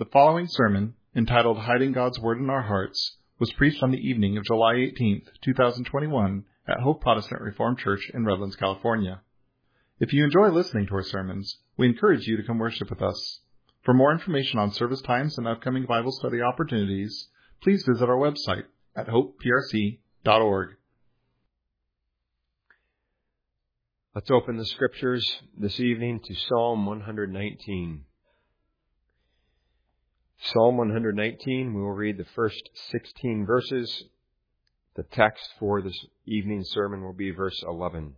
The following sermon, entitled Hiding God's Word in Our Hearts, was preached on the evening of July 18th, 2021 at Hope Protestant Reformed Church in Redlands, California. If you enjoy listening to our sermons, we encourage you to come worship with us. For more information on service times and upcoming Bible study opportunities, please visit our website at hopeprc.org. Let's open the Scriptures this evening to Psalm 119. Psalm 119, we will read the first 16 verses. The text for this evening's sermon will be verse 11.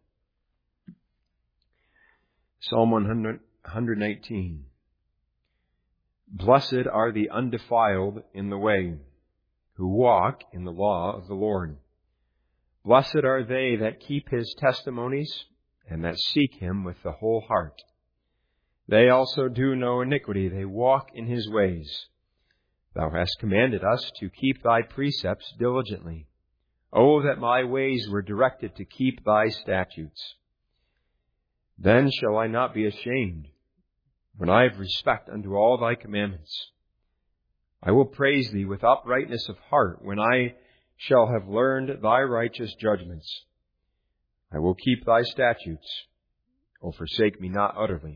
Psalm 119. Blessed are the undefiled in the way, who walk in the law of the Lord. Blessed are they that keep His testimonies, and that seek Him with the whole heart. They also do no iniquity, they walk in His ways. Thou hast commanded us to keep Thy precepts diligently. Oh, that my ways were directed to keep Thy statutes. Then shall I not be ashamed, when I have respect unto all Thy commandments. I will praise Thee with uprightness of heart, when I shall have learned Thy righteous judgments. I will keep Thy statutes. O forsake me not utterly.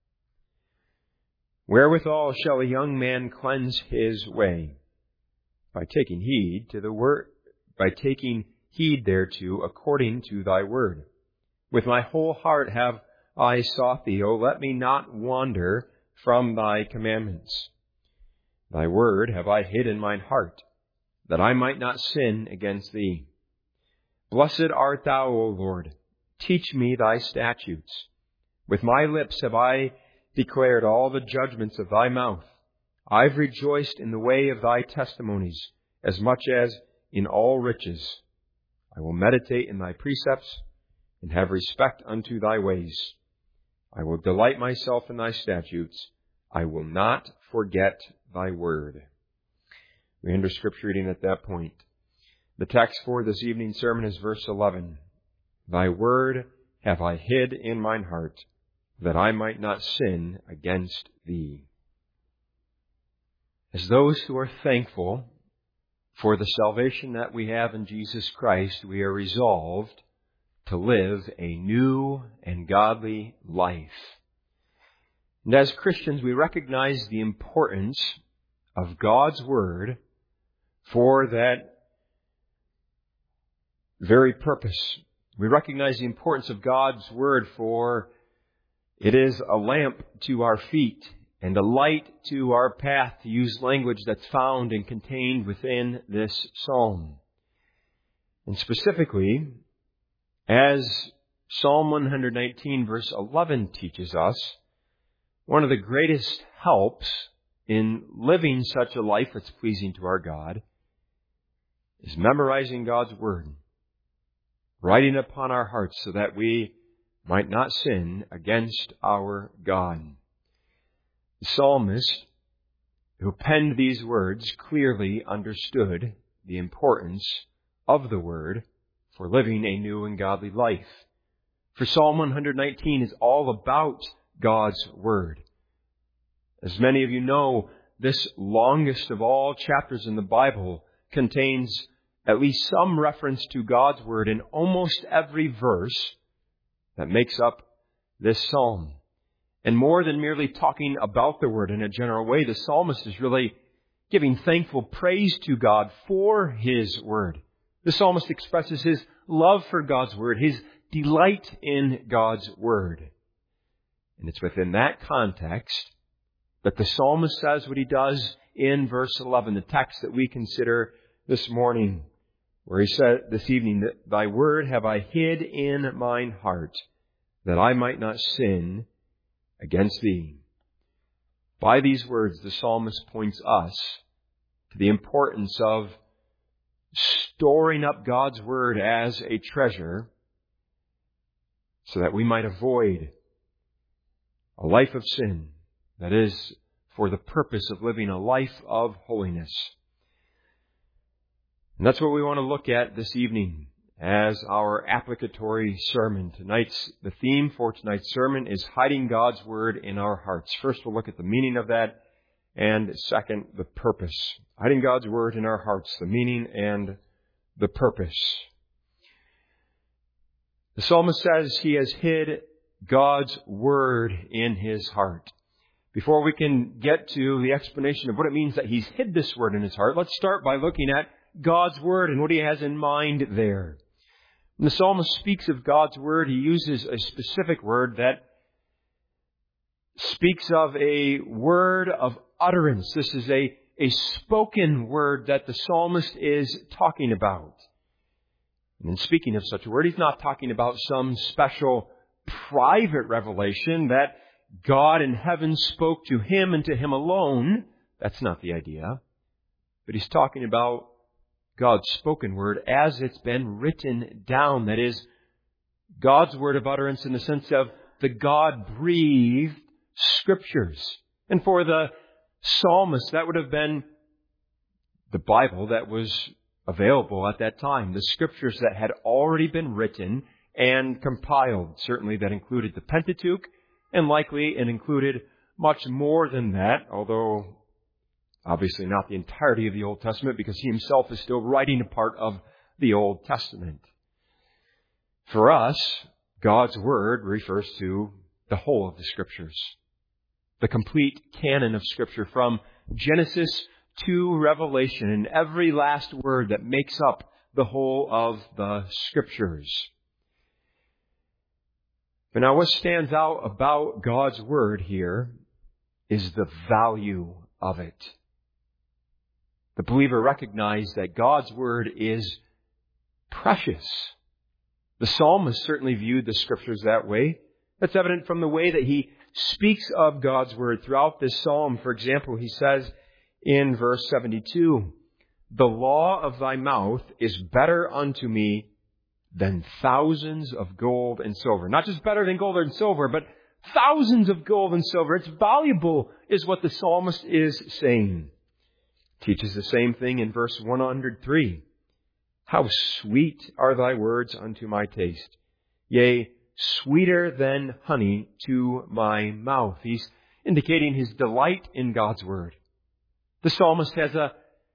Wherewithal shall a young man cleanse his way? By taking heed to the word, by taking heed thereto according to Thy word. With my whole heart have I sought Thee, O let me not wander from Thy commandments. Thy word have I hid in mine heart, that I might not sin against Thee. Blessed art Thou, O Lord. Teach me Thy statutes. With my lips have I declared all the judgments of Thy mouth. I've rejoiced in the way of Thy testimonies, as much as in all riches. I will meditate in Thy precepts, and have respect unto Thy ways. I will delight myself in Thy statutes. I will not forget Thy word. We end our scripture reading at that point. The text for this evening's sermon is verse 11. Thy word have I hid in mine heart, that I might not sin against Thee. As those who are thankful for the salvation that we have in Jesus Christ, we are resolved to live a new and godly life. And as Christians, we recognize the importance of God's Word for that very purpose. We recognize the importance of God's Word for it is a lamp to our feet and a light to our path, to use language that's found and contained within this psalm. And specifically, as Psalm 119 verse 11 teaches us, one of the greatest helps in living such a life that's pleasing to our God is memorizing God's Word, writing upon our hearts so that we might not sin against our God. The psalmist who penned these words clearly understood the importance of the Word for living a new and godly life. For Psalm 119 is all about God's Word. As many of you know, this longest of all chapters in the Bible contains at least some reference to God's Word in almost every verse that makes up this psalm. And more than merely talking about the Word in a general way, the psalmist is really giving thankful praise to God for His Word. The psalmist expresses his love for God's Word, his delight in God's Word. And it's within that context that the psalmist says what he does in verse 11, the text that we consider this morning, where he said this evening, that Thy word have I hid in mine heart, that I might not sin against Thee. By these words, the psalmist points us to the importance of storing up God's Word as a treasure so that we might avoid a life of sin, that is, for the purpose of living a life of holiness. And that's what we want to look at this evening as our applicatory sermon. The theme for tonight's sermon is hiding God's Word in our hearts. First, we'll look at the meaning of that, And second, the purpose. Hiding God's Word in our hearts, the meaning and the purpose. The psalmist says he has hid God's Word in his heart. Before we can get to the explanation of what it means that he's hid this Word in his heart, let's start by looking at God's Word and what he has in mind there. When the psalmist speaks of God's Word, he uses a specific word that speaks of a word of utterance. This is a spoken word that the psalmist is talking about. And in speaking of such a word, he's not talking about some special private revelation that God in heaven spoke to him and to him alone. That's not the idea. But he's talking about God's spoken word as it's been written down. That is, God's word of utterance in the sense of the God-breathed Scriptures. And for the psalmist, that would have been the Bible that was available at that time. The Scriptures that had already been written and compiled. Certainly that included the Pentateuch, and likely it included much more than that, although obviously not the entirety of the Old Testament, because he himself is still writing a part of the Old Testament. For us, God's Word refers to the whole of the Scriptures. The complete canon of Scripture from Genesis to Revelation, and every last word that makes up the whole of the Scriptures. But now what stands out about God's Word here is the value of it. The believer recognizes that God's Word is precious. The psalmist certainly viewed the Scriptures that way. That's evident from the way that he speaks of God's Word throughout this psalm. For example, he says in verse 72, "The law of thy mouth is better unto me than thousands of gold and silver." Not just better than gold and silver, but thousands of gold and silver. It's valuable, is what the psalmist is saying. Teaches the same thing in verse 103. "How sweet are thy words unto my taste, yea, sweeter than honey to my mouth." He's indicating his delight in God's Word. The psalmist has a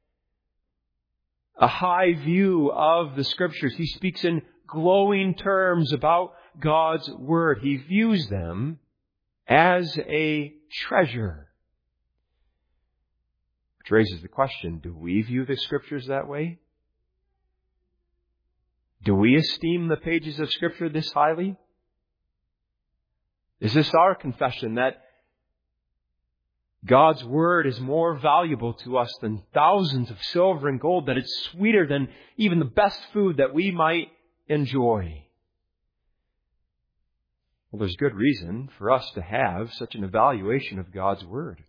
high view of the Scriptures. He speaks in glowing terms about God's Word. He views them as a treasure. Which raises the question, do we view the Scriptures that way? Do we esteem the pages of Scripture this highly? Is this our confession that God's Word is more valuable to us than thousands of silver and gold, that it's sweeter than even the best food that we might enjoy? Well, there's good reason for us to have such an evaluation of God's Word.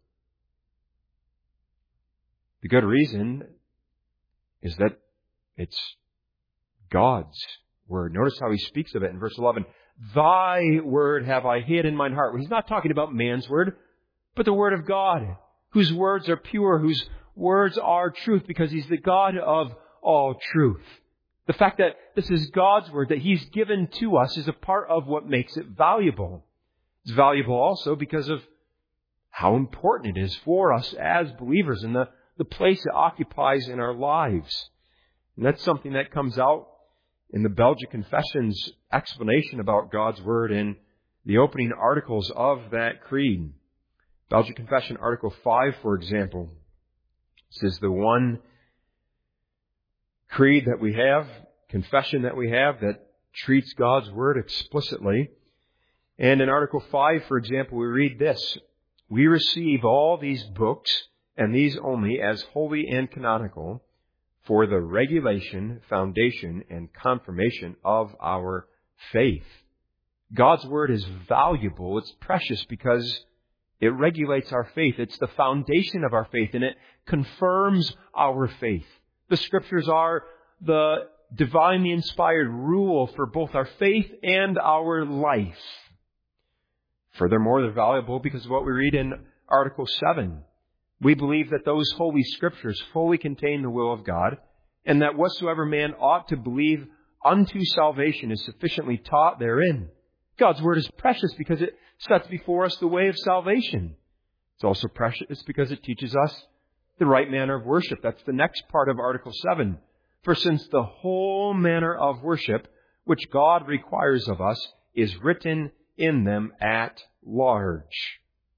The good reason is that it's God's Word. Notice how he speaks of it in verse 11. "Thy word have I hid in mine heart." Well, he's not talking about man's word, but the Word of God, whose words are pure, whose words are truth, because he's the God of all truth. The fact that this is God's Word that he's given to us is a part of what makes it valuable. It's valuable also because of how important it is for us as believers and the place it occupies in our lives. And that's something that comes out in the Belgic Confession's explanation about God's Word in the opening articles of that creed. Belgic Confession Article 5, for example. This is the one creed that we have, confession that we have, that treats God's Word explicitly. And in Article 5, for example, we read this: "We receive all these books, and these only, as holy and canonical, for the regulation, foundation, and confirmation of our faith." God's Word is valuable, it's precious, because it regulates our faith. It's the foundation of our faith, and it confirms our faith. The Scriptures are the divinely inspired rule for both our faith and our life. Furthermore, they're valuable because of what we read in Article 7. We believe that those Holy Scriptures fully contain the will of God, and that whatsoever man ought to believe unto salvation is sufficiently taught therein. God's Word is precious because it sets before us the way of salvation. It's It's also precious because it teaches us the right manner of worship. That's the next part of Article 7. For since the whole manner of worship which God requires of us is written in them at large.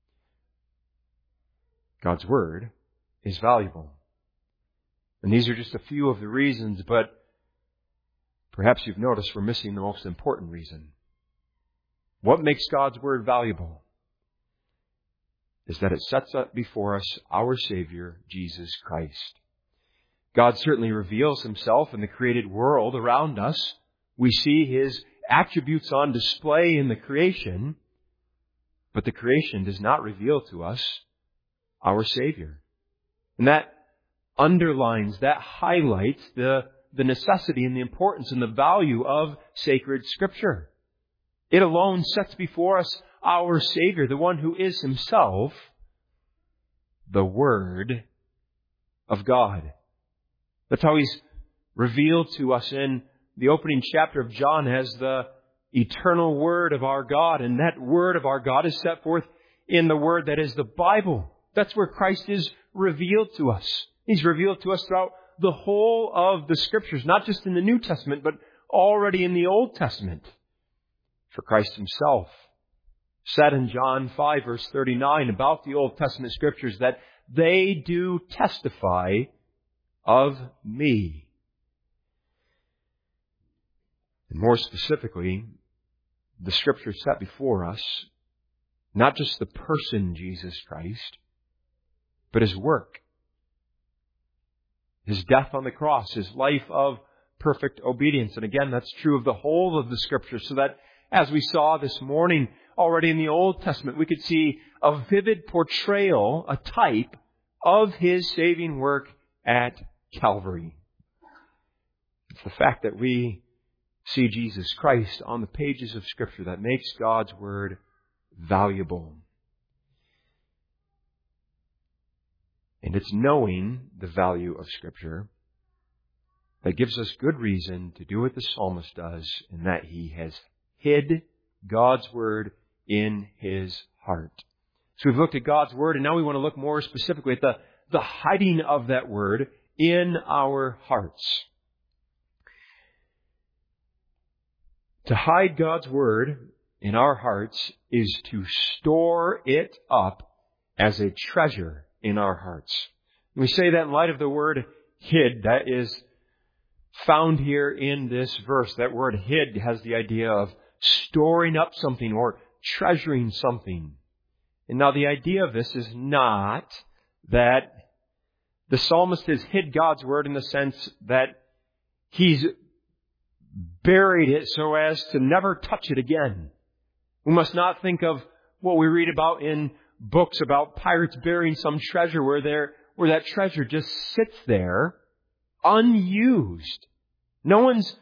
God's Word is valuable. And these are just a few of the reasons, but perhaps you've noticed we're missing the most important reason. What makes God's Word valuable is that it sets up before us our Savior, Jesus Christ. God certainly reveals Himself in the created world around us. We see His attributes on display in the creation, but the creation does not reveal to us our Savior. And that underlines, that highlights the necessity and the importance and the value of sacred Scripture. It alone sets before us our Savior, the one who is Himself the Word of God. That's how He's revealed to us in the opening chapter of John as the eternal Word of our God. And that Word of our God is set forth in the Word that is the Bible. That's where Christ is revealed to us. He's revealed to us throughout the whole of the Scriptures, not just in the New Testament, but already in the Old Testament. For Christ Himself said in John 5, verse 39 about the Old Testament Scriptures that they do testify of me. And more specifically, the Scriptures set before us not just the person Jesus Christ, but His work. His death on the cross, His life of perfect obedience. And again, that's true of the whole of the Scriptures, so that as we saw this morning already in the Old Testament, we could see a vivid portrayal, a type of His saving work at Calvary. It's the fact that we see Jesus Christ on the pages of Scripture that makes God's Word valuable. And it's knowing the value of Scripture that gives us good reason to do what the psalmist does, in that he has hid God's Word in his heart. So we've looked at God's Word, and now we want to look more specifically at the hiding of that Word in our hearts. To hide God's Word in our hearts is to store it up as a treasure in our hearts. And we say that in light of the word hid that is found here in this verse. That word hid has the idea of storing up something or treasuring something. And now the idea of this is not that the psalmist has hid God's Word in the sense that he's buried it so as to never touch it again. We must not think of what we read about in books about pirates burying some treasure where that treasure just sits there unused. No one's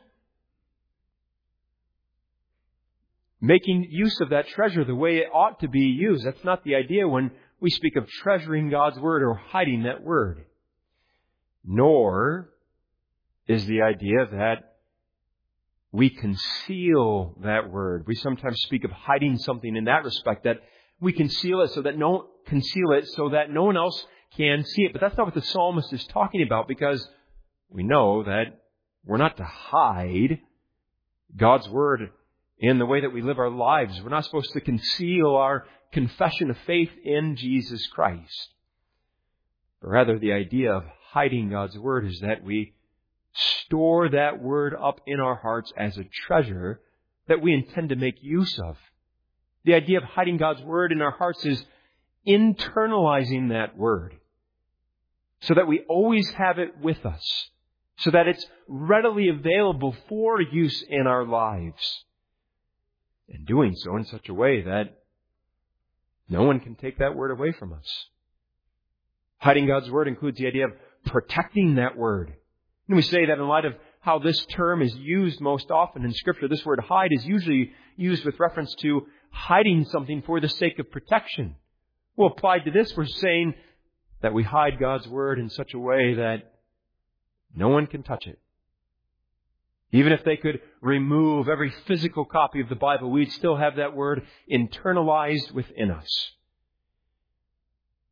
making use of that treasure the way it ought to be used. That's not the idea when we speak of treasuring God's Word or hiding that Word. Nor is the idea that we conceal that Word. We sometimes speak of hiding something in that respect, that we conceal it so that no one else can see it. But that's not what the psalmist is talking about, because we know that we're not to hide God's Word in the way that we live our lives. We're not supposed to conceal our confession of faith in Jesus Christ. But rather, the idea of hiding God's Word is that we store that Word up in our hearts as a treasure that we intend to make use of. The idea of hiding God's Word in our hearts is internalizing that Word so that we always have it with us, so that it's readily available for use in our lives. And doing so in such a way that no one can take that Word away from us. Hiding God's Word includes the idea of protecting that Word. And we say that in light of how this term is used most often in Scripture. This word hide is usually used with reference to hiding something for the sake of protection. Well, applied to this, we're saying that we hide God's Word in such a way that no one can touch it. Even if they could remove every physical copy of the Bible, we'd still have that Word internalized within us.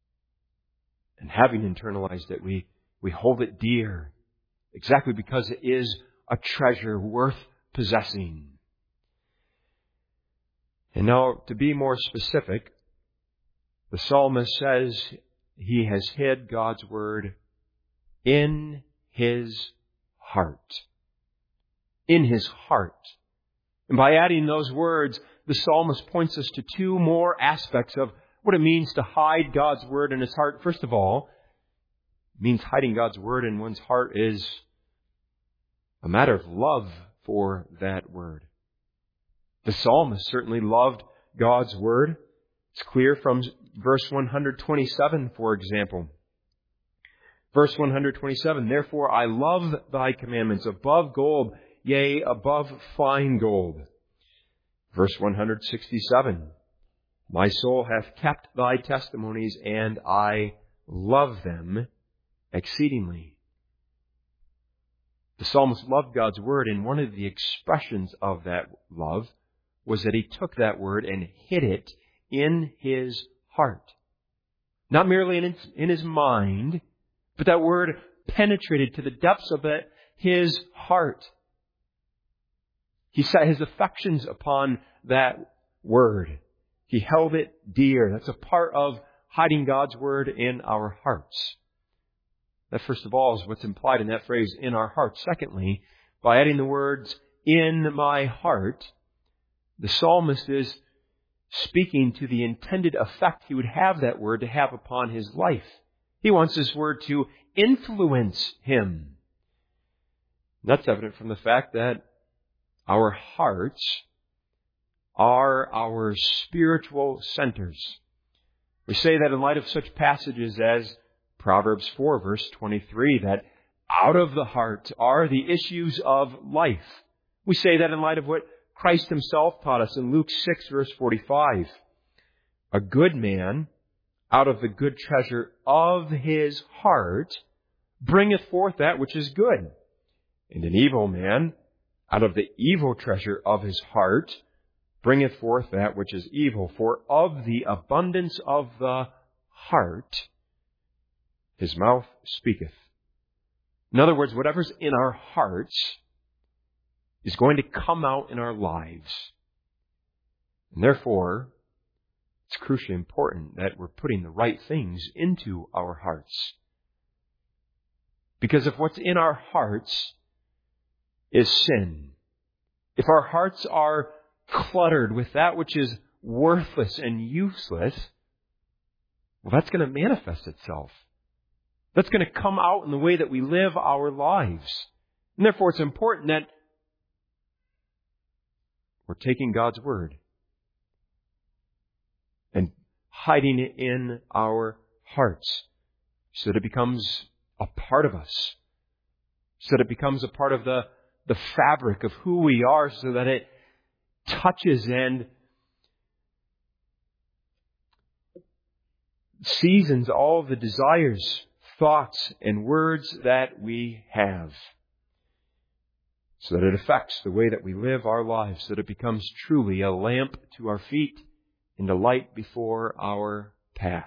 having internalized it, we hold it dear, exactly because it is a treasure worth possessing. And now, to be more specific, the psalmist says he has hid God's Word in his heart. In his heart. And by adding those words, the psalmist points us to two more aspects of what it means to hide God's Word in his heart. First of all, it means hiding God's Word in one's heart is a matter of love for that Word. The psalmist certainly loved God's Word. It's clear from verse 127, for example. Verse 127, therefore I love thy commandments above gold, yea, above fine gold. Verse 167, my soul hath kept thy testimonies, and I love them exceedingly. The psalmist loved God's Word, and one of the expressions of that love was that he took that Word and hid it in his heart. Not merely in his mind, but that Word penetrated to the depths of his heart. He set his affections upon that Word. He held it dear. That's a part of hiding God's Word in our hearts. That, first of all, is what's implied in that phrase, in our hearts. Secondly, by adding the words, in my heart, the psalmist is speaking to the intended effect he would have that Word to have upon his life. He wants this Word to influence him. That's evident from the fact that our hearts are our spiritual centers. We say that in light of such passages as Proverbs 4, verse 23, that out of the heart are the issues of life. We say that in light of what Christ himself taught us in Luke 6, verse 45. A good man, out of the good treasure of his heart, bringeth forth that which is good. And an evil man, out of the evil treasure of his heart, bringeth forth that which is evil. For of the abundance of the heart, his mouth speaketh. In other words, whatever's in our hearts is going to come out in our lives. And therefore, it's crucially important that we're putting the right things into our hearts. Because if what's in our hearts is sin, if our hearts are cluttered with that which is worthless and useless, well, that's going to manifest itself. That's going to come out in the way that we live our lives. And therefore, it's important that we're taking God's Word and hiding it in our hearts so that it becomes a part of us, so that it becomes a part of the fabric of who we are, so that it touches and seasons all the desires, thoughts, and words that we have, so that it affects the way that we live our lives, so that it becomes truly a lamp to our feet and a light before our path.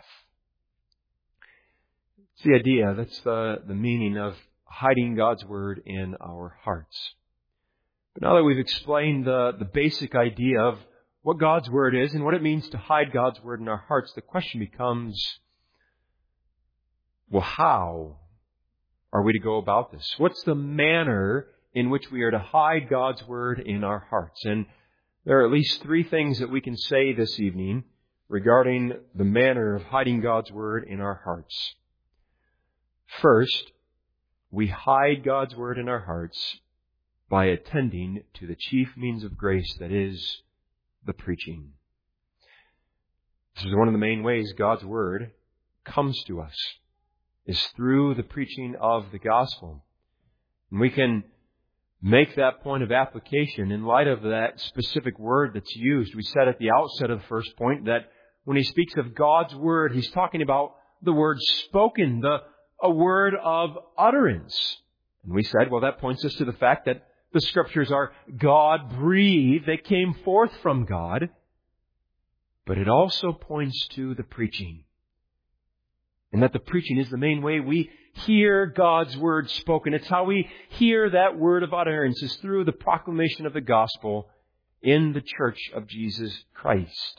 It's the idea, that's the meaning of hiding God's Word in our hearts. But now that we've explained the basic idea of what God's Word is and what it means to hide God's Word in our hearts, the question becomes, well, how are we to go about this? What's the manner in which we are to hide God's Word in our hearts? And there are at least three things that we can say this evening regarding the manner of hiding God's Word in our hearts. First, we hide God's Word in our hearts by attending to the chief means of grace, that is, the preaching. This is one of the main ways God's Word comes to us, is through the preaching of the gospel. And we can make that point of application in light of that specific word that's used. We said at the outset of the first point that when he speaks of God's Word, he's talking about the word spoken, a word of utterance. And we said, well, that points us to the fact that the Scriptures are God-breathed. They came forth from God. But it also points to the preaching. And that the preaching is the main way we hear God's Word spoken. It's how we hear that word of utterance, is through the proclamation of the gospel in the church of Jesus Christ.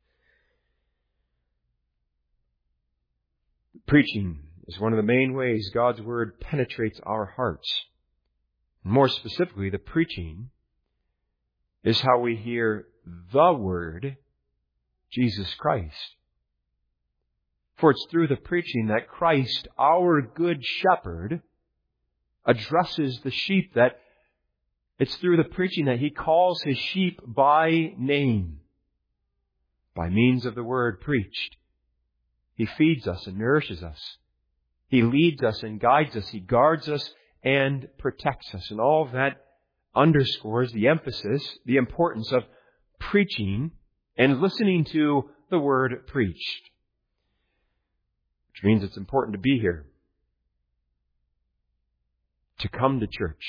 Preaching is one of the main ways God's Word penetrates our hearts. More specifically, the preaching is how we hear the Word, Jesus Christ. For it's through the preaching that Christ, our good shepherd, addresses the sheep. That it's through the preaching that He calls His sheep by name, by means of the word preached. He feeds us and nourishes us. He leads us and guides us. He guards us and protects us. And all of that underscores the emphasis, the importance of preaching and listening to the word preached. Which means it's important to be here, to come to church.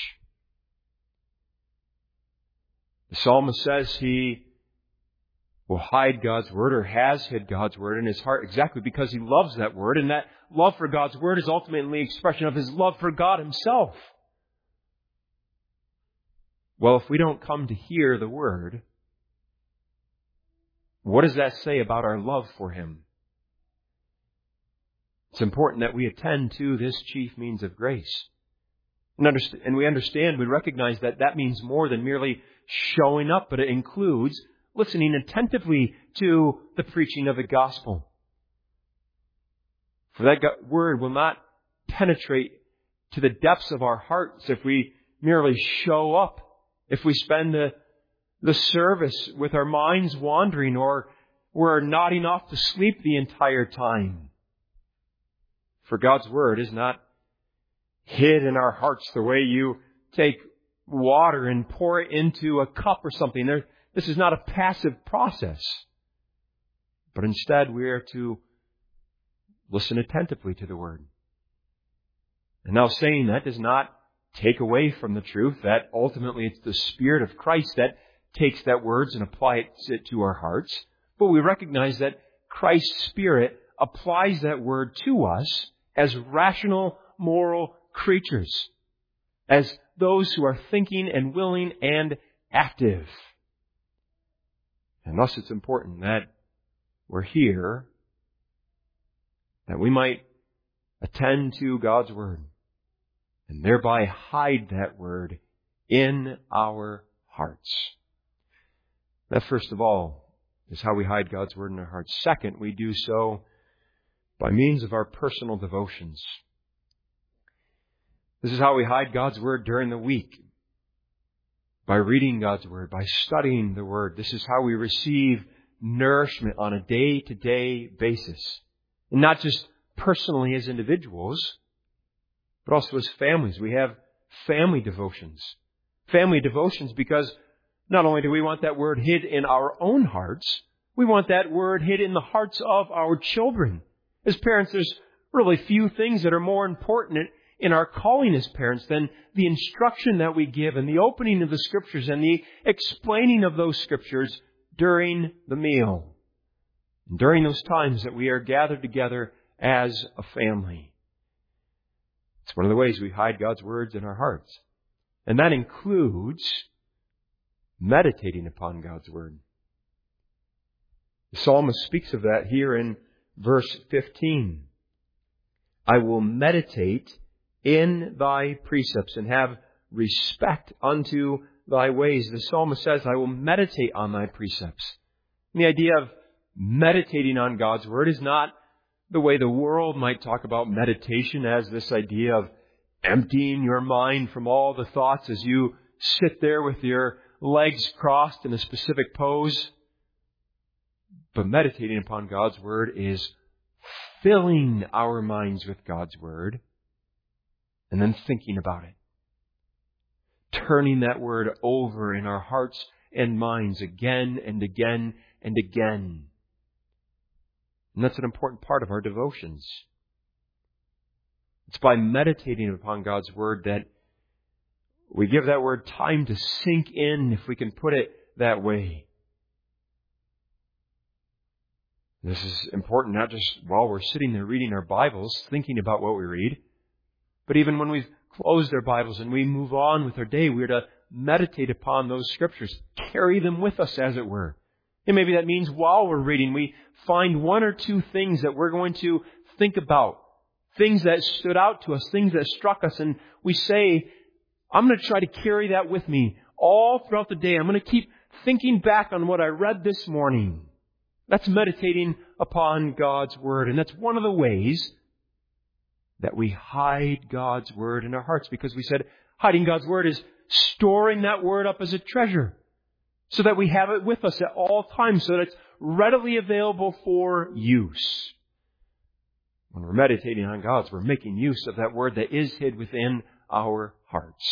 The psalmist says he will hide God's Word, or has hid God's Word in his heart exactly because he loves that Word, and that love for God's Word is ultimately an expression of his love for God Himself. Well, if we don't come to hear the Word, what does that say about our love for Him? It's important that we attend to this chief means of grace. And we understand, we recognize that that means more than merely showing up, but it includes listening attentively to the preaching of the gospel. For that word will not penetrate to the depths of our hearts if we merely show up, if we spend the service with our minds wandering, or we're nodding off to sleep the entire time. For God's Word is not hid in our hearts the way you take water and pour it into a cup or something. This is not a passive process. But instead we are to listen attentively to the Word. And now saying that does not take away from the truth that ultimately it's the Spirit of Christ that takes that words and applies it to our hearts. But we recognize that Christ's Spirit applies that word to us as rational, moral creatures, as those who are thinking and willing and active. And thus it's important that we're here, that we might attend to God's Word and thereby hide that Word in our hearts. That, first of all, is how we hide God's Word in our hearts. Second, we do so by means of our personal devotions. This is how we hide God's Word during the week. By reading God's Word, by studying the Word. This is how we receive nourishment on a day-to-day basis. And not just personally as individuals, but also as families. We have family devotions. Family devotions because not only do we want that Word hid in our own hearts, we want that Word hid in the hearts of our children. As parents, there's really few things that are more important in our calling as parents than the instruction that we give and the opening of the Scriptures and the explaining of those Scriptures during the meal. And during those times that we are gathered together as a family. It's one of the ways we hide God's words in our hearts. And that includes meditating upon God's Word. The psalmist speaks of that here in verse 15. I will meditate in thy precepts and have respect unto thy ways. The psalmist says, I will meditate on thy precepts. And the idea of meditating on God's Word is not the way the world might talk about meditation as this idea of emptying your mind from all the thoughts as you sit there with your legs crossed in a specific pose. But meditating upon God's Word is filling our minds with God's Word and then thinking about it. Turning that Word over in our hearts and minds again and again and again. And that's an important part of our devotions. It's by meditating upon God's Word that we give that Word time to sink in, if we can put it that way. This is important not just while we're sitting there reading our Bibles, thinking about what we read, but even when we've closed our Bibles and we move on with our day, we're to meditate upon those Scriptures, carry them with us, as it were. And maybe that means while we're reading, we find one or two things that we're going to think about, things that stood out to us, things that struck us, and we say, I'm going to try to carry that with me all throughout the day. I'm going to keep thinking back on what I read this morning. That's meditating upon God's Word. And that's one of the ways that we hide God's Word in our hearts. Because we said hiding God's Word is storing that Word up as a treasure so that we have it with us at all times, so that it's readily available for use. When we're meditating on God's Word, we're making use of that Word that is hid within our hearts.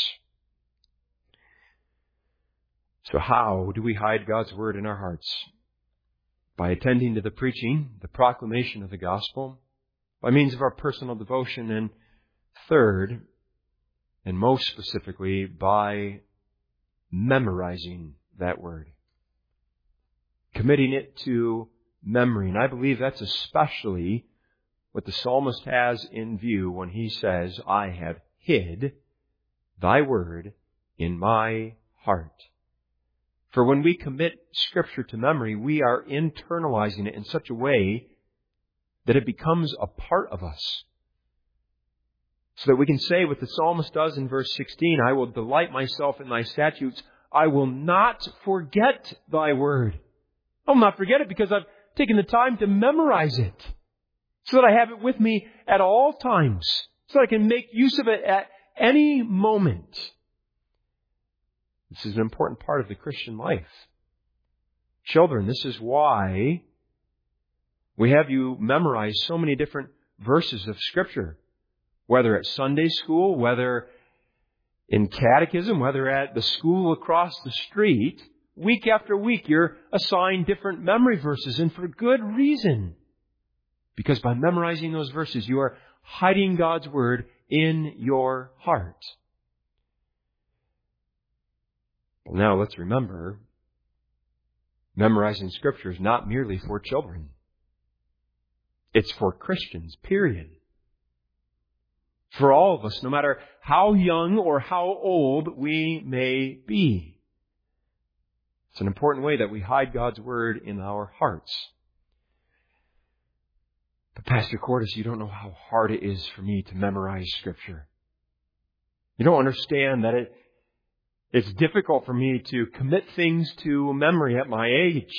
So how do we hide God's Word in our hearts? By attending to the preaching, the proclamation of the gospel, by means of our personal devotion, and third, and most specifically, by memorizing that Word. Committing it to memory. And I believe that's especially what the psalmist has in view when he says, I have hid thy Word in my heart. For when we commit Scripture to memory, we are internalizing it in such a way that it becomes a part of us. So that we can say what the psalmist does in verse 16, I will delight myself in thy statutes. I will not forget thy word. I will not forget it because I've taken the time to memorize it. So that I have it with me at all times. So that I can make use of it at any moment. This is an important part of the Christian life. Children, this is why we have you memorize so many different verses of Scripture. Whether at Sunday school, whether in catechism, whether at the school across the street, week after week you're assigned different memory verses, and for good reason. Because by memorizing those verses, you are hiding God's Word in your heart. Well, now let's remember, memorizing Scripture is not merely for children. It's for Christians, period. For all of us, no matter how young or how old we may be. It's an important way that we hide God's Word in our hearts. But Pastor Cordis, you don't know how hard it is for me to memorize Scripture. You don't understand that it's difficult for me to commit things to memory at my age.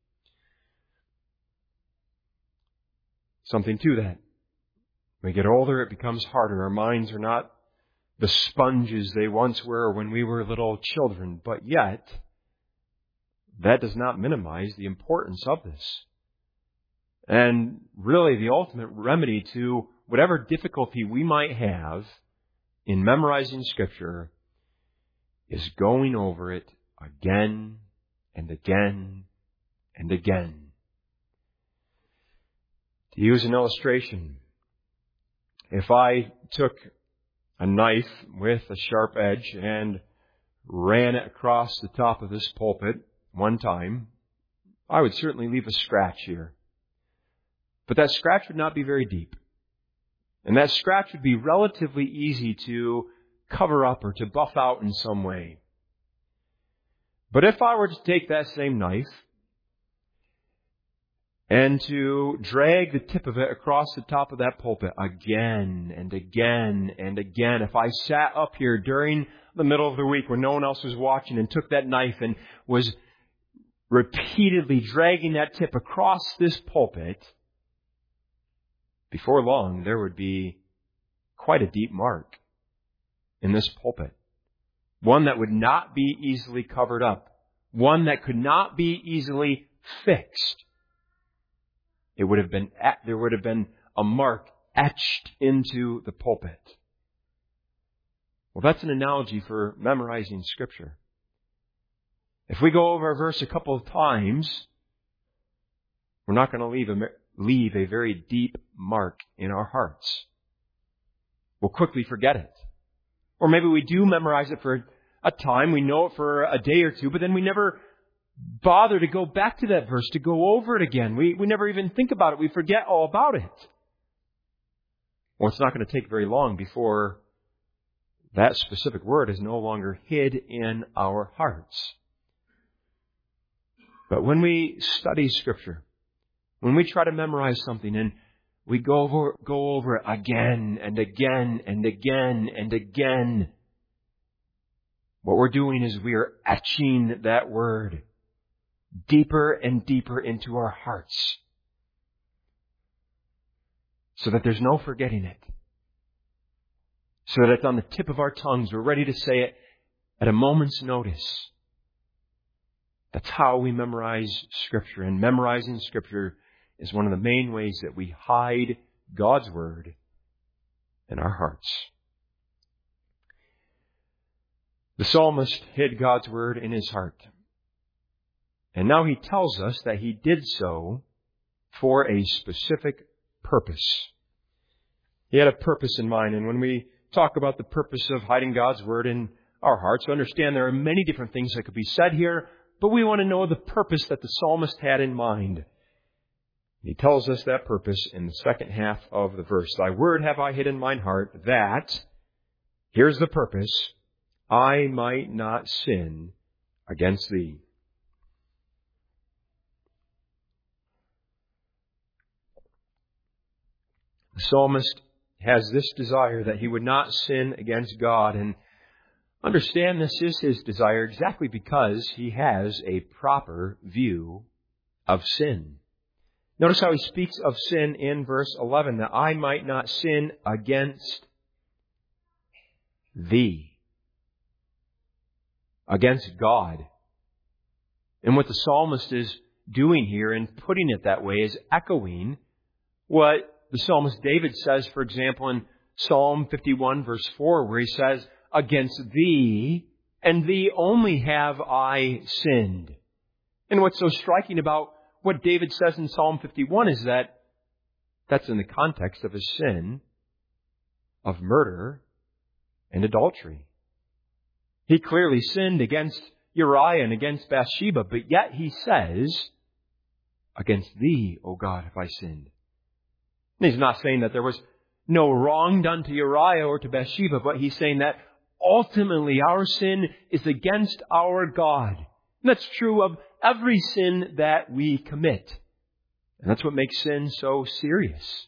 Something to that. When we get older, it becomes harder. Our minds are not the sponges they once were when we were little children. But yet, that does not minimize the importance of this. And really, the ultimate remedy to whatever difficulty we might have in memorizing Scripture is going over it again and again and again. To use an illustration, if I took a knife with a sharp edge and ran it across the top of this pulpit one time, I would certainly leave a scratch here. But that scratch would not be very deep. And that scratch would be relatively easy to cover up or to buff out in some way. But if I were to take that same knife and to drag the tip of it across the top of that pulpit again and again and again, if I sat up here during the middle of the week when no one else was watching and took that knife and was repeatedly dragging that tip across this pulpit, before long there would be quite a deep mark in this pulpit. One that would not be easily covered up. One that could not be easily fixed. There would have been a mark etched into the pulpit. Well, that's an analogy for memorizing Scripture. If we go over a verse a couple of times, we're not going to leave a very deep mark in our hearts. We'll quickly forget it. Or maybe we do memorize it for a time, we know it for a day or two, but then we never bother to go back to that verse, to go over it again. We never even think about it. We forget all about it. Well, it's not going to take very long before that specific word is no longer hid in our hearts. But when we study Scripture, when we try to memorize something and we go over it again and again and again and again, what we're doing is we are etching that word deeper and deeper into our hearts so that there's no forgetting it. So that it's on the tip of our tongues. We're ready to say it at a moment's notice. That's how we memorize Scripture. And memorizing Scripture is one of the main ways that we hide God's Word in our hearts. The psalmist hid God's Word in his heart. And now he tells us that he did so for a specific purpose. He had a purpose in mind. And when we talk about the purpose of hiding God's Word in our hearts, we understand there are many different things that could be said here, but we want to know the purpose that the psalmist had in mind. He tells us that purpose in the second half of the verse. Thy word have I hid in mine heart, that, here's the purpose, I might not sin against thee. The psalmist has this desire that he would not sin against God. And understand this is his desire exactly because he has a proper view of sin. Notice how he speaks of sin in verse 11, that I might not sin against thee. Against God. And what the psalmist is doing here and putting it that way is echoing what the psalmist David says, for example, in Psalm 51, verse 4, where he says, against thee, and thee only have I sinned. And what's so striking about what David says in Psalm 51 is that that's in the context of his sin of murder and adultery. He clearly sinned against Uriah and against Bathsheba, but yet he says, against thee, O God, have I sinned. And he's not saying that there was no wrong done to Uriah or to Bathsheba, but he's saying that ultimately our sin is against our God. And that's true of every sin that we commit. And that's what makes sin so serious.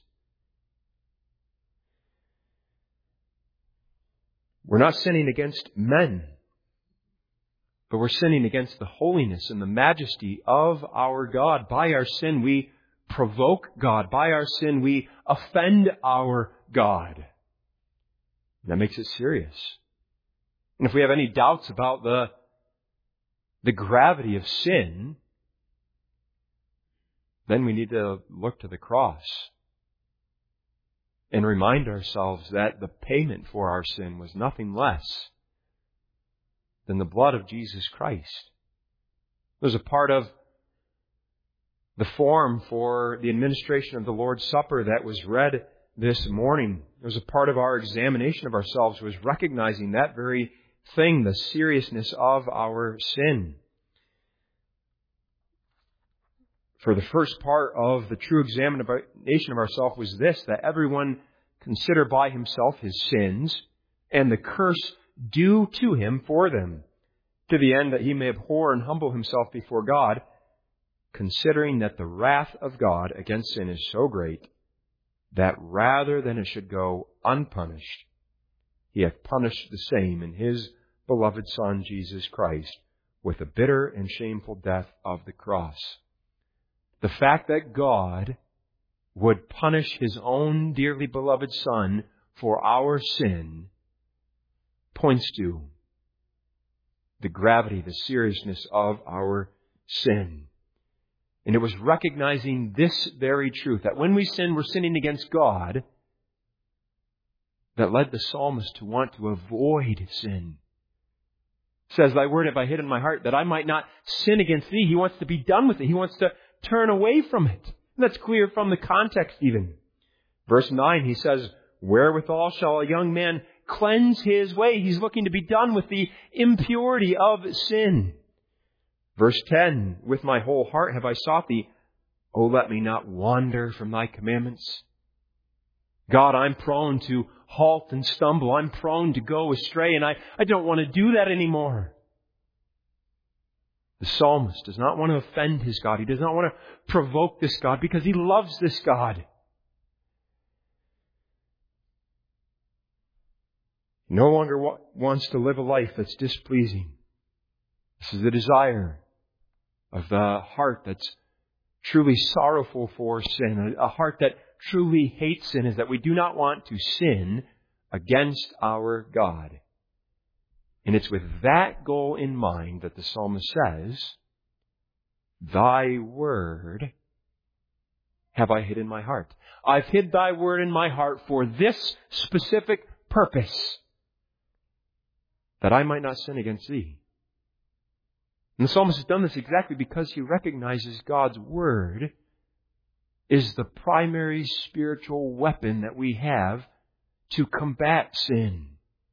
We're not sinning against men, but we're sinning against the holiness and the majesty of our God. By our sin, we provoke God. By our sin, we offend our God. And that makes it serious. And if we have any doubts about the gravity of sin, then we need to look to the cross and remind ourselves that the payment for our sin was nothing less than the blood of Jesus Christ. There's a part of the form for the administration of the Lord's Supper that was read this morning. There's a part of our examination of ourselves was recognizing that very thing, the seriousness of our sin. For the first part of the true examination of ourselves was this, that everyone consider by himself his sins and the curse due to him for them, to the end that he may abhor and humble himself before God, considering that the wrath of God against sin is so great, that rather than it should go unpunished, He hath punished the same in His beloved Son, Jesus Christ, with the bitter and shameful death of the cross. The fact that God would punish His own dearly beloved Son for our sin points to the gravity, the seriousness of our sin. And it was recognizing this very truth, that when we sin, we're sinning against God, that led the psalmist to want to avoid sin. It says, Thy word have I hid in my heart, that I might not sin against Thee. He wants to be done with it. He wants to turn away from it. And that's clear from the context even. Verse 9, he says, Wherewithal shall a young man cleanse his way? He's looking to be done with the impurity of sin. Verse 10, with my whole heart have I sought Thee. O let me not wander from Thy commandments. God, I'm prone to halt and stumble. I'm prone to go astray, and I don't want to do that anymore. The psalmist does not want to offend his God. He does not want to provoke this God because he loves this God. He no longer wants to live a life that's displeasing. This is the desire of the heart that's truly sorrowful for sin, a heart that truly hates sin, is that we do not want to sin against our God. And it's with that goal in mind that the psalmist says, Thy word have I hid in my heart. I've hid Thy word in my heart for this specific purpose, that I might not sin against Thee. And the psalmist has done this exactly because he recognizes God's word is the primary spiritual weapon that we have to combat sin.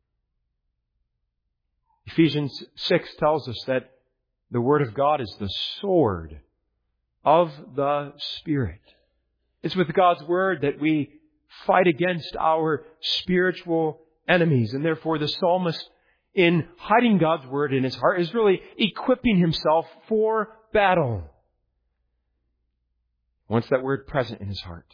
Ephesians 6 tells us that the Word of God is the sword of the Spirit. It's with God's Word that we fight against our spiritual enemies. And therefore the psalmist, in hiding God's Word in his heart, is really equipping himself for battle. Wants that Word present in his heart,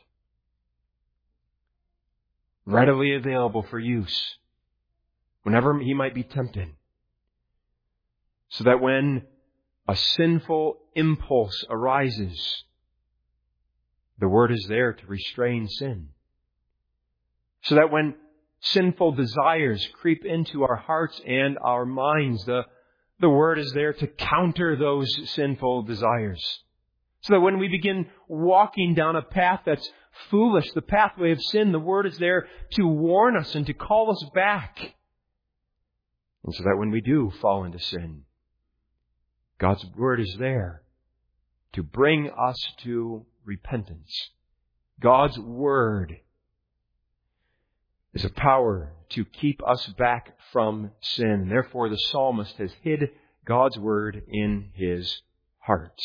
readily available for use whenever he might be tempted. So that when a sinful impulse arises, the Word is there to restrain sin. So that when sinful desires creep into our hearts and our minds, the Word is there to counter those sinful desires. So that when we begin walking down a path that's foolish, the pathway of sin, the Word is there to warn us and to call us back. And so that when we do fall into sin, God's Word is there to bring us to repentance. God's Word is a power to keep us back from sin. And therefore the psalmist has hid God's Word in his heart.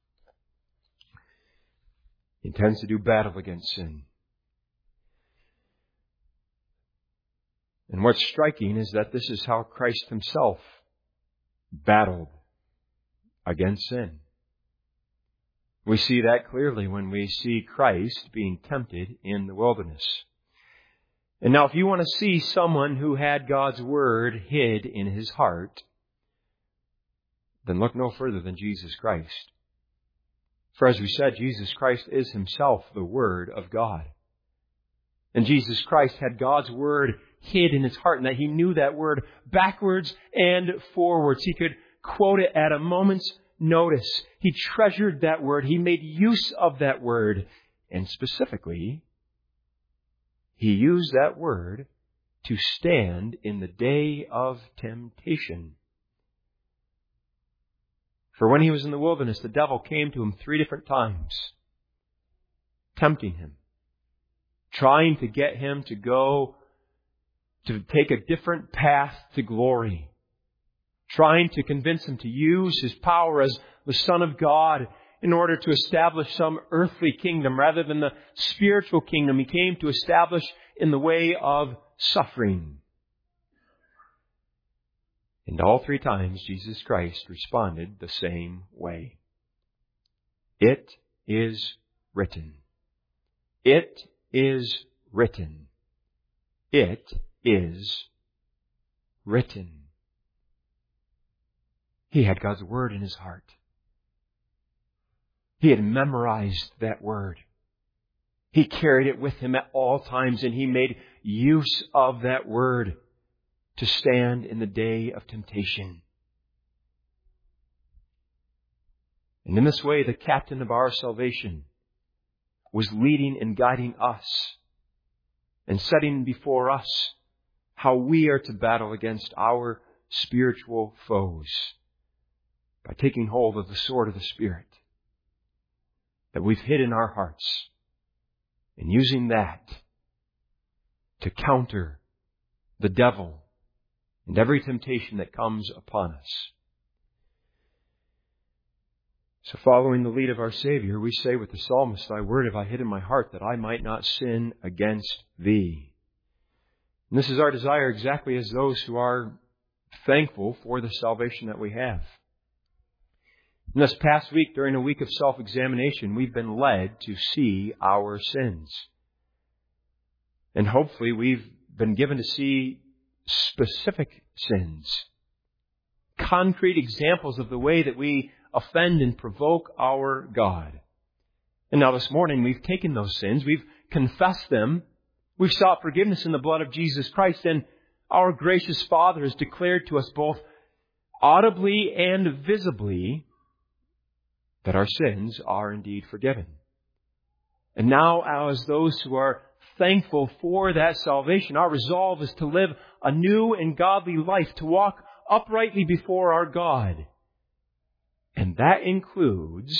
He intends to do battle against sin. And what's striking is that this is how Christ Himself battled against sin. We see that clearly when we see Christ being tempted in the wilderness. And now if you want to see someone who had God's Word hid in his heart, then look no further than Jesus Christ. For as we said, Jesus Christ is Himself the Word of God. And Jesus Christ had God's Word hid in His heart, and that He knew that Word backwards and forwards. He could quote it at a moment's notice. He treasured that Word. He made use of that Word. And specifically, He used that Word to stand in the day of temptation. For when He was in the wilderness, the devil came to Him 3 different times, tempting Him, trying to get Him to go to take a different path to glory, trying to convince Him to use His power as the Son of God in order to establish some earthly kingdom rather than the spiritual kingdom He came to establish in the way of suffering. And all 3 times Jesus Christ responded the same way. It is written. It is written. It is written. He had God's Word in his heart. He had memorized that Word. He carried it with him at all times, and he made use of that Word to stand in the day of temptation. And in this way, the captain of our salvation was leading and guiding us and setting before us how we are to battle against our spiritual foes by taking hold of the sword of the Spirit that we've hid in our hearts and using that to counter the devil and every temptation that comes upon us. So following the lead of our Savior, we say with the psalmist, Thy word have I hid in my heart that I might not sin against Thee. And this is our desire exactly as those who are thankful for the salvation that we have. In this past week, during a week of self-examination, we've been led to see our sins. And hopefully we've been given to see specific sins. Concrete examples of the way that we offend and provoke our God. And now this morning we've taken those sins, we've confessed them, we've sought forgiveness in the blood of Jesus Christ, and our gracious Father has declared to us both audibly and visibly that our sins are indeed forgiven. And now, as those who are thankful for that salvation, our resolve is to live a new and godly life, to walk uprightly before our God. And that includes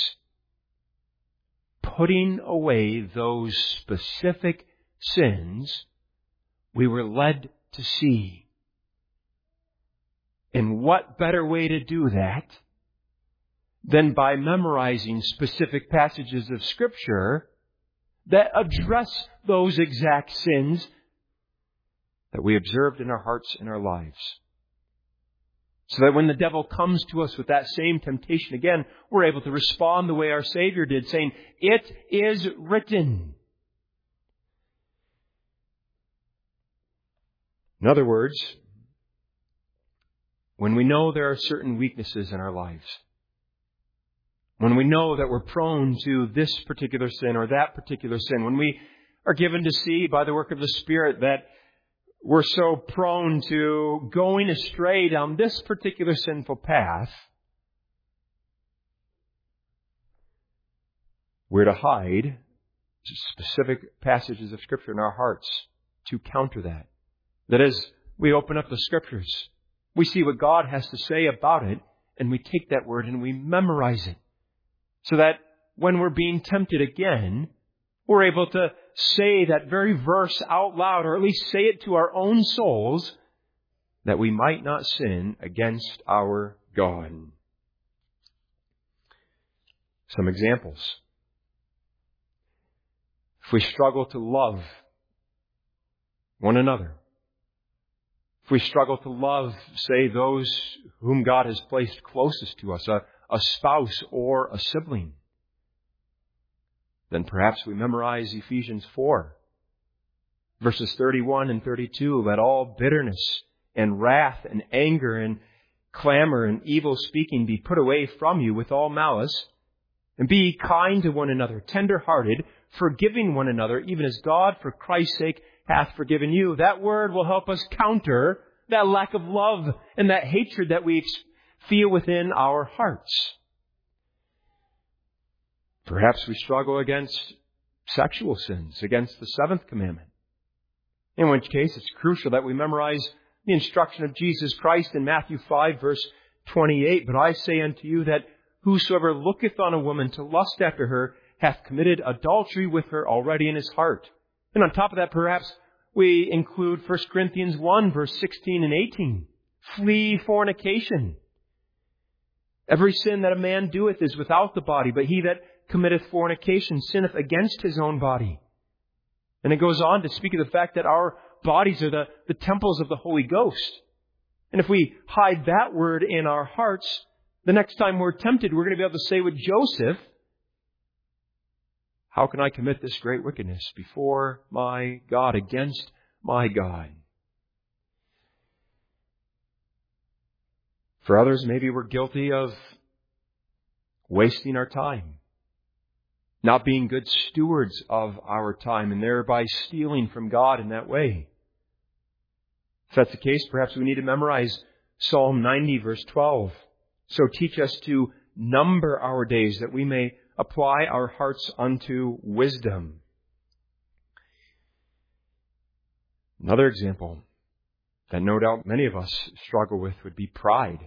putting away those specific sins we were led to see. And what better way to do that than by memorizing specific passages of Scripture that address those exact sins that we observed in our hearts and our lives. So that when the devil comes to us with that same temptation again, we're able to respond the way our Savior did, saying, It is written. In other words, when we know there are certain weaknesses in our lives, when we know that we're prone to this particular sin or that particular sin, when we are given to see by the work of the Spirit that we're so prone to going astray down this particular sinful path, we're to hide specific passages of Scripture in our hearts to counter that. That is, we open up the Scriptures, we see what God has to say about it, and we take that word and we memorize it. So that when we're being tempted again, we're able to say that very verse out loud, or at least say it to our own souls, that we might not sin against our God. Some examples. If we struggle to love one another, if we struggle to love, say, those whom God has placed closest to us, a spouse or a sibling, then perhaps we memorize Ephesians 4, verses 31 and 32. Let all bitterness and wrath and anger and clamor and evil speaking be put away from you with all malice. And be kind to one another, tender-hearted, forgiving one another, even as God, for Christ's sake, hath forgiven you. That word will help us counter that lack of love and that hatred that we feel within our hearts. Perhaps we struggle against sexual sins, against the seventh commandment. In which case, it's crucial that we memorize the instruction of Jesus Christ in Matthew 5, verse 28. But I say unto you that whosoever looketh on a woman to lust after her hath committed adultery with her already in his heart. And on top of that, perhaps we include 1 Corinthians 1, verse 16 and 18. Flee fornication. Every sin that a man doeth is without the body, but he that committeth fornication sinneth against his own body. And it goes on to speak of the fact that our bodies are the temples of the Holy Ghost. And if we hide that word in our hearts, the next time we're tempted, we're going to be able to say with Joseph, how can I commit this great wickedness before my God, against my God? For others, maybe we're guilty of wasting our time, not being good stewards of our time, and thereby stealing from God in that way. If that's the case, perhaps we need to memorize Psalm 90, verse 12. So teach us to number our days, that we may apply our hearts unto wisdom. Another example that no doubt many of us struggle with would be pride.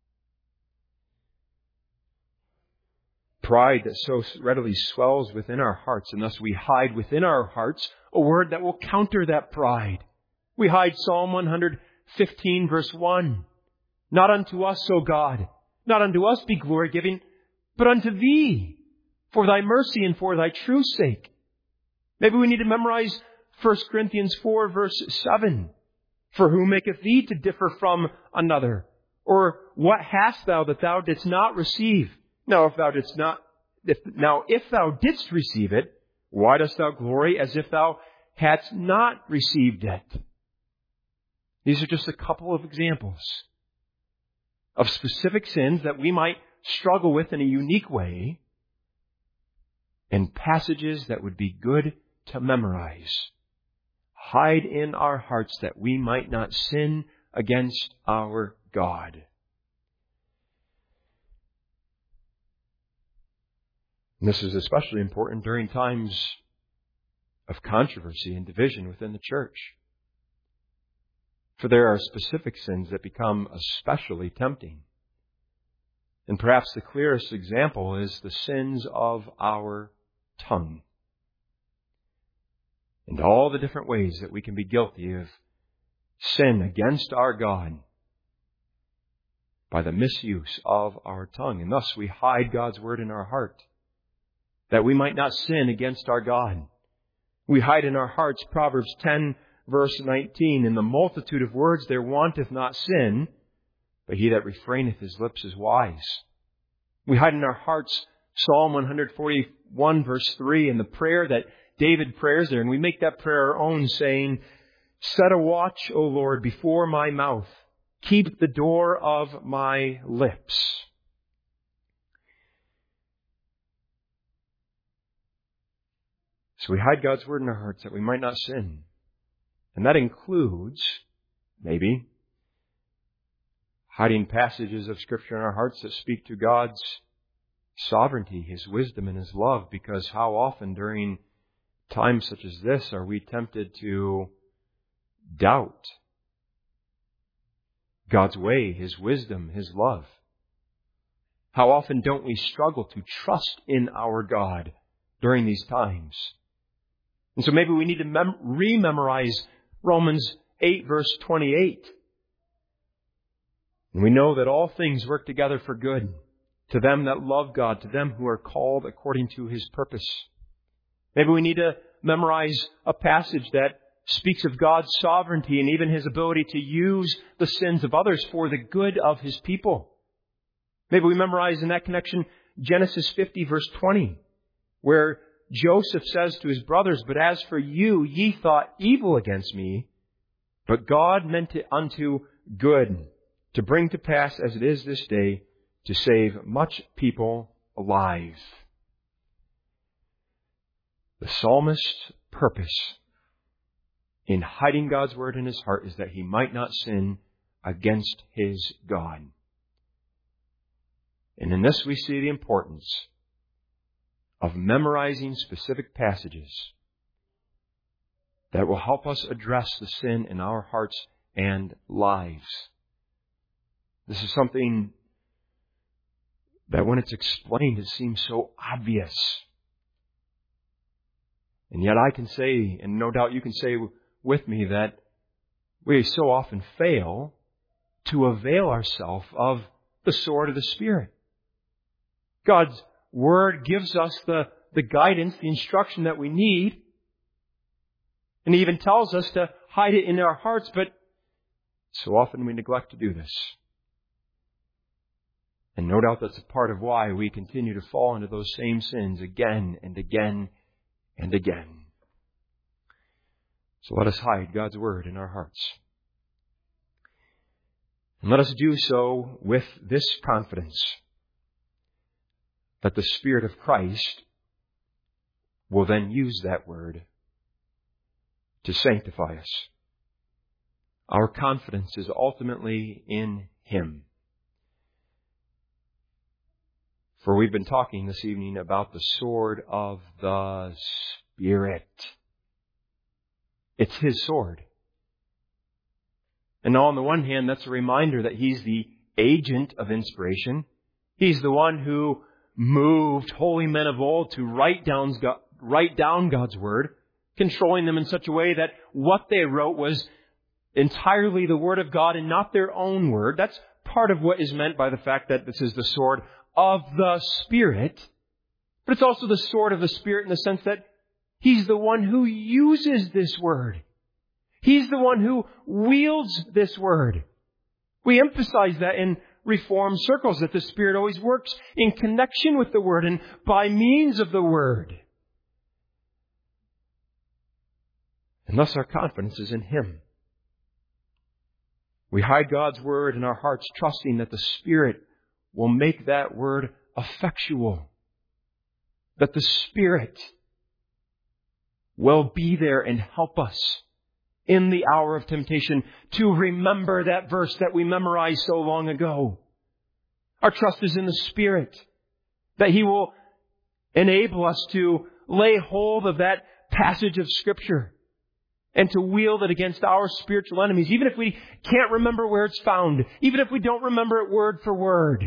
Pride that so readily swells within our hearts, and thus we hide within our hearts a word that will counter that pride. We hide Psalm 115, verse 1. Not unto us, O God, not unto us be glory giving, but unto Thee, for Thy mercy and for Thy truth's sake. Maybe we need to memorize 1 Corinthians 4, verse 7. For who maketh thee to differ from another? Or what hast thou that thou didst not receive? Now, if thou didst receive it, why dost thou glory as if thou hadst not received it? These are just a couple of examples of specific sins that we might struggle with in a unique way, and passages that would be good to memorize. Hide in our hearts that we might not sin against our God. And this is especially important during times of controversy and division within the church. For there are specific sins that become especially tempting. And perhaps the clearest example is the sins of our tongue. And all the different ways that we can be guilty of sin against our God by the misuse of our tongue. And thus we hide God's word in our heart, that we might not sin against our God. We hide in our hearts Proverbs 10, verse 19, in the multitude of words there wanteth not sin, but he that refraineth his lips is wise. We hide in our hearts Psalm 141, verse 3, and the prayer that David prays there, and we make that prayer our own, saying, set a watch, O Lord, before my mouth. Keep the door of my lips. So we hide God's word in our hearts that we might not sin. And that includes, maybe, hiding passages of Scripture in our hearts that speak to God's sovereignty, His wisdom, and His love, because how often during times such as this are we tempted to doubt God's way, His wisdom, His love? How often don't we struggle to trust in our God during these times? And so maybe we need to rememorize Romans 8, verse 28. And we know that all things work together for good to them that love God, to them who are called according to His purpose. Maybe we need to memorize a passage that speaks of God's sovereignty and even His ability to use the sins of others for the good of His people. Maybe we memorize in that connection Genesis 50, verse 20, where Joseph says to his brothers, but as for you, ye thought evil against me, but God meant it unto good, to bring to pass as it is this day, to save much people alive. The psalmist's purpose in hiding God's word in his heart is that he might not sin against his God. And in this we see the importance of memorizing specific passages that will help us address the sin in our hearts and lives. This is something that when it's explained, it seems so obvious. And yet I can say, and no doubt you can say with me, that we so often fail to avail ourselves of the sword of the Spirit. God's Word gives us the guidance, the instruction that we need. And He even tells us to hide it in our hearts, but so often we neglect to do this. And no doubt that's a part of why we continue to fall into those same sins again and again and again. So let us hide God's Word in our hearts. And let us do so with this confidence, that the Spirit of Christ will then use that Word to sanctify us. Our confidence is ultimately in Him. For we've been talking this evening about the sword of the Spirit. It's His sword. And on the one hand, that's a reminder that He's the agent of inspiration. He's the one who moved holy men of old to write down God's Word, controlling them in such a way that what they wrote was entirely the Word of God and not their own word. That's part of what is meant by the fact that this is the sword of the Spirit, but it's also the sword of the Spirit in the sense that He's the one who uses this Word. He's the one who wields this Word. We emphasize that in Reformed circles, that the Spirit always works in connection with the Word and by means of the Word. And thus our confidence is in Him. We hide God's Word in our hearts, trusting that the Spirit will make that Word effectual. That the Spirit will be there and help us in the hour of temptation to remember that verse that we memorized so long ago. Our trust is in the Spirit, that He will enable us to lay hold of that passage of Scripture and to wield it against our spiritual enemies, even if we can't remember where it's found, even if we don't remember it word for word.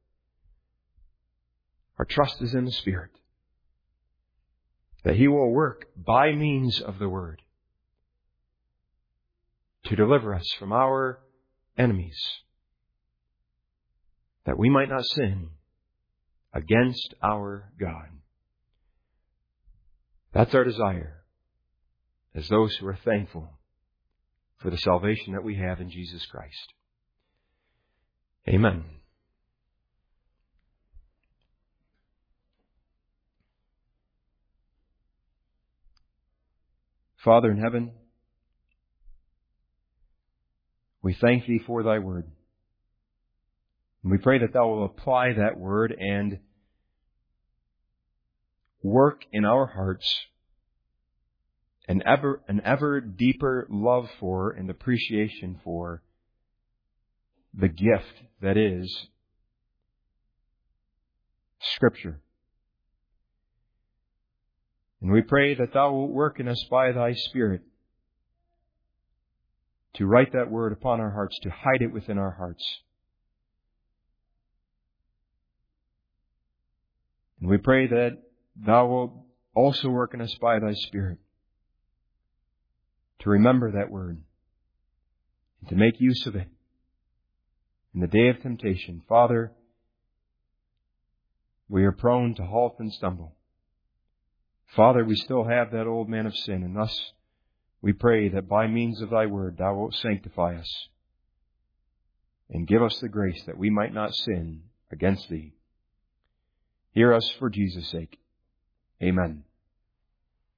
Our trust is in the Spirit, that He will work by means of the Word to deliver us from our enemies, that we might not sin against our God. That's our desire as those who are thankful for the salvation that we have in Jesus Christ. Amen. Father in heaven, we thank Thee for Thy Word. And we pray that Thou will apply that Word and work in our hearts an ever deeper love for and appreciation for the gift that is Scripture. And we pray that Thou wilt work in us by Thy Spirit to write that Word upon our hearts, to hide it within our hearts. And we pray that Thou wilt also work in us by Thy Spirit to remember that Word and to make use of it in the day of temptation. Father, we are prone to halt and stumble. Father, we still have that old man of sin, and thus we pray that by means of Thy Word Thou wilt sanctify us and give us the grace that we might not sin against Thee. Hear us for Jesus' sake. Amen.